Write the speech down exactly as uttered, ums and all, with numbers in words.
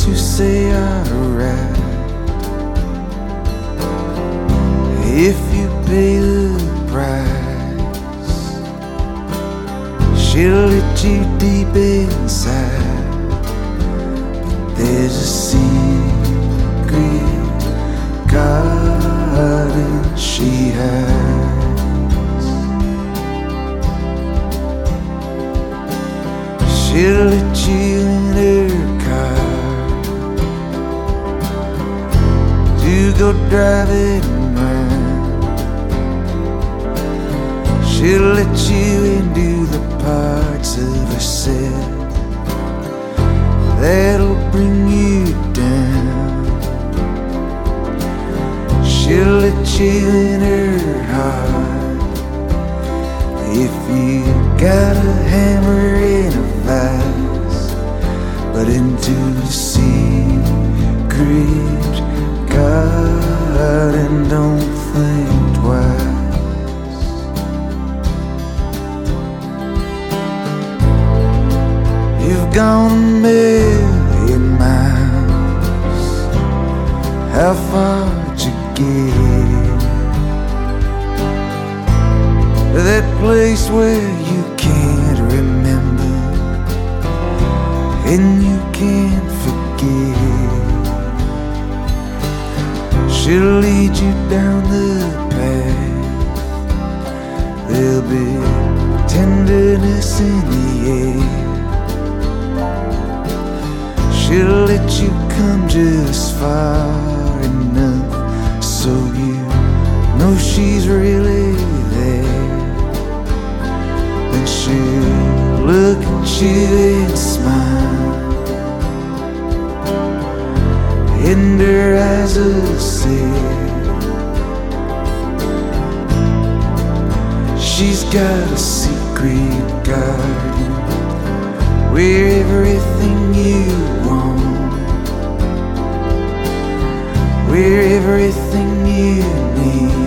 to say alright. If you pay the price, she'll let you deep inside. But there's a secret garden she has. She'll let you in her car to go driving around. She'll let you into the parts of herself that'll bring you down. She'll let you in her heart if you got a hammer in a vise, but into the secret garden, don't think twice. You've gone a million miles, how far'd you get? That place where you can't remember and you can't forget. She'll lead you down the path, there'll be tenderness in the air. She'll let you come just far enough so you know she's really there. Then she'll look at you and smile, and her eyes will say she's got a secret garden where everything you want, where everything you need